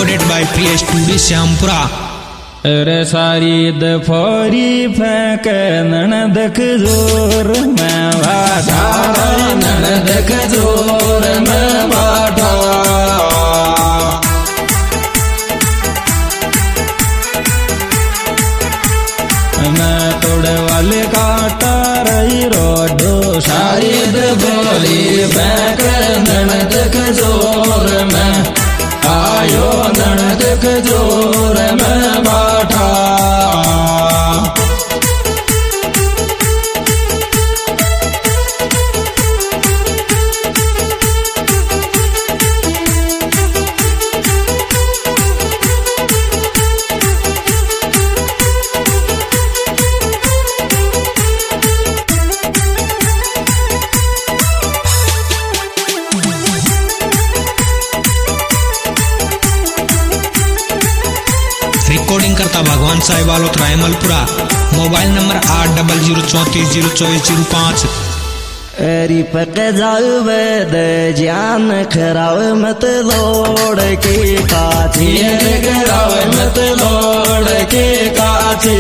recorded by PS Studio Syampura. अरे सारी दफोरी फेंक ननदक जोर में बाटा, ननदक जोर में बाटा। मैं तोड़े वाले काटा रही रोडो, सारी दफोरी फेंक ननदक जोर में आयो, ननदक जोर में बाटा। रिकॉर्डिंग करता भगवान साहिब वालोत रायमलपुरा। Mobile number 8034242405। एरी पक जाऊ वेद जान खराव मत लोड़ के काछी, खराव मत लोड़ के काछी।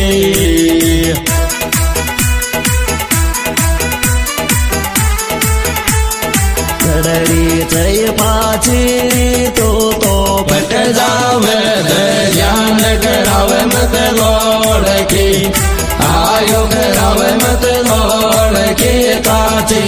डरी चय पाछी तो पक जावे ध्यान करावे मत लोड़ की, आयो करावे मत लोड़ के काछी।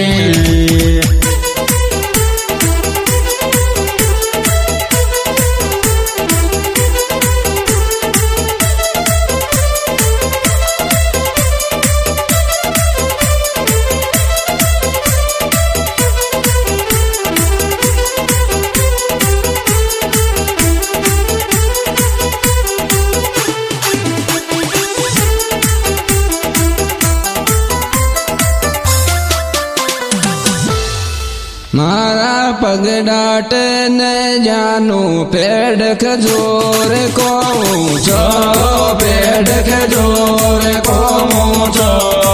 मारा पग डाट न जानू, पेड़ खजूर को ऊंचो, पेड़ खजूर को ऊंचो।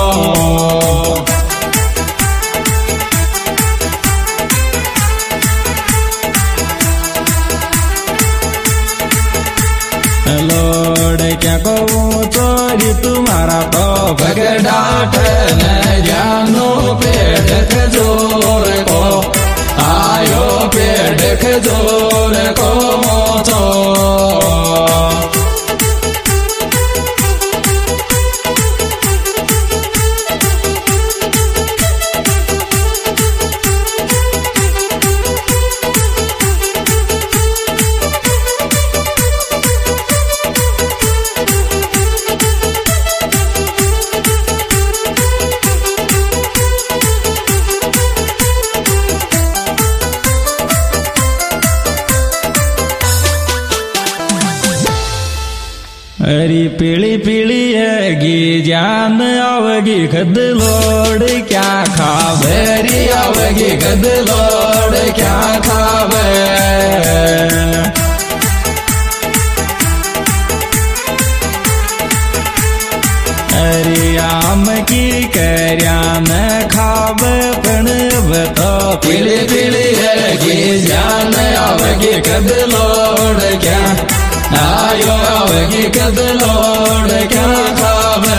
लोड़ क्या को चोरी तुम्हारा तो पग डाट न जानू, पेड़ खजूर को आयो, पेड़ खजूर को मोचो। अरी पीली पीली हैगी जान आवगी खद लोड़ क्या खावे, री आवगी खद लोड़ क्या खावे। अरे आम की करया न खावे पण तो पीली पीली हैगी जान आवगी खद लोड़ क्या आयो, आवगी कद लोड़ क्या खावे।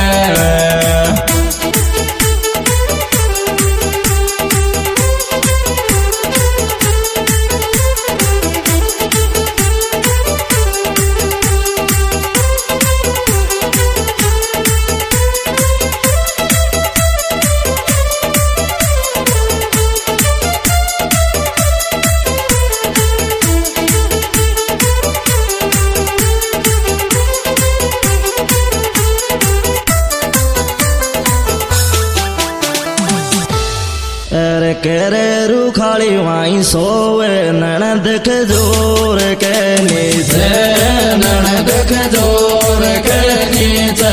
करे रूखाली वाई सोवे ननद खजूर के नीचे, ननद खजूर के नीचे।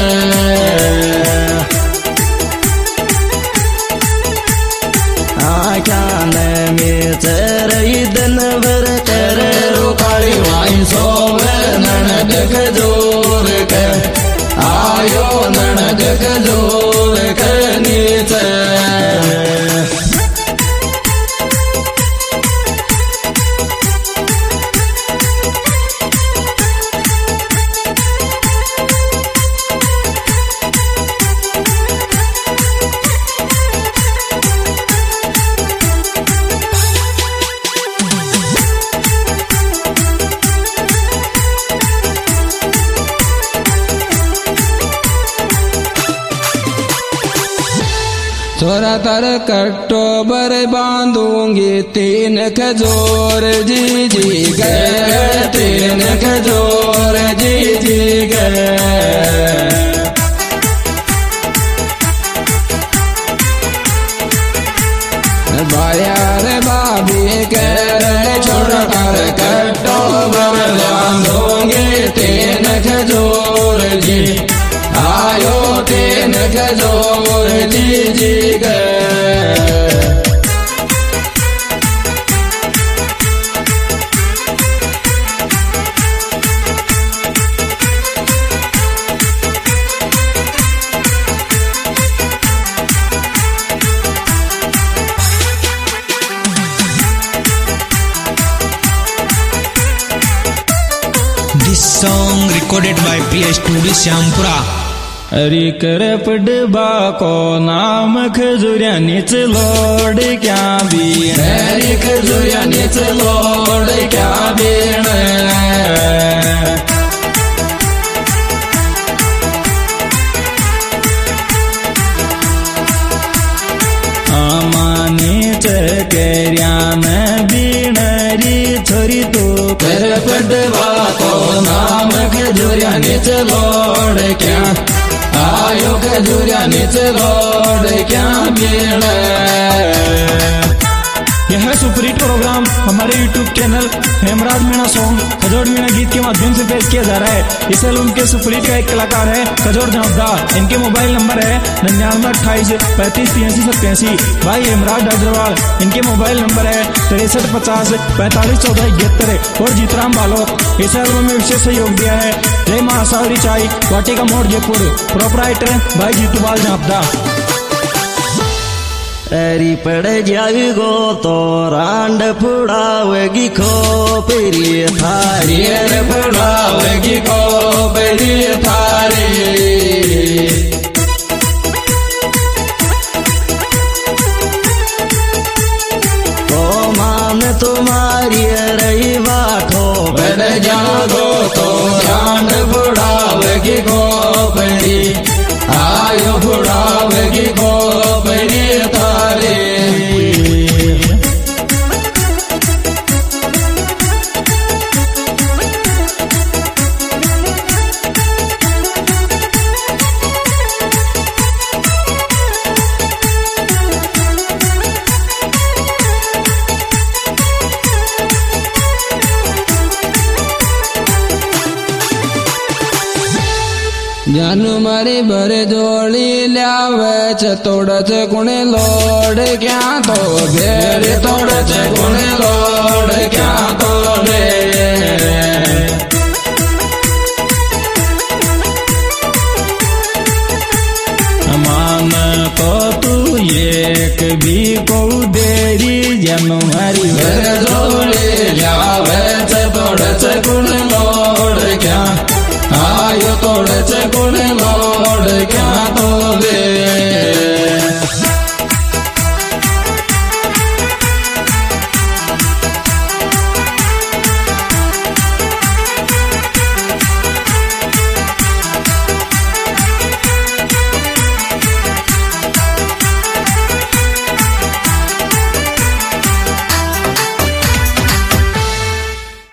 आख्यान में चरई दिन भर करे रूखाली वाई सोवे ननद खजूर के, आयो ननद खजूर के नीचे। छोरा तर कट्टो बर बांधूंगी 3 खजूर जी जी गए 3 खजूर जी जी गए बाया रे बाबी कह रहे छोरा तर कट्टो बर बांधूंगी 3 खजूर जी आयो 3 खजूर जी जी गए This song recorded by PA Studio Syampura. अरे कर पडबा को नाम खजुर्यानीच लोड क्या बीण हरी खजुर्यानीच लोड क्या बीण आमानीच कर्यान बीणरी छोरी तू कर पडबा को नाम खजुर्यानीच लोड क्या आयो खजूरियानीच लोड क्या बीण यह सुपरहिट प्रोग्राम हमारे YouTube channel Hemraj Meena song Khajor Meena गीत के माध्यम से पेश किया जा रहा है। इस एल्बम के सुपरहिट का एक कलाकार है खजोर झांपदा। इनके मोबाइल नंबर है 9928358387 भाई हेमराज डाजरवाल। इनके मोबाइल नंबर है 6350451471 और जीतराम बालोक। इस एल्बम में विशेष सहयोग दिया है जय महासावरी चाय वाटिका मोड़ जयपुर। प्रोपराइटर भाई जीतूबाल झांपदा। अरी पड़ जाएगो तो रांड फुड़ावेगी खोपरी थारी रे फुड़ावेगी खोपरी थारी तो मान तुम्हारी रही बाठो बढ़ जागो तो रांड फुड़ावेगी खोपरी आयो फुड़ावेगी खोपरी थारी जानू मारी भरे जोड़ी ल्यावे छ तोड़ छ कुणे लोड क्या तो बेरे तोड़ छ कुणे लोड क्या तोड़े मान तो तू एक भी को देरी जानू मारी भरे जोड़ी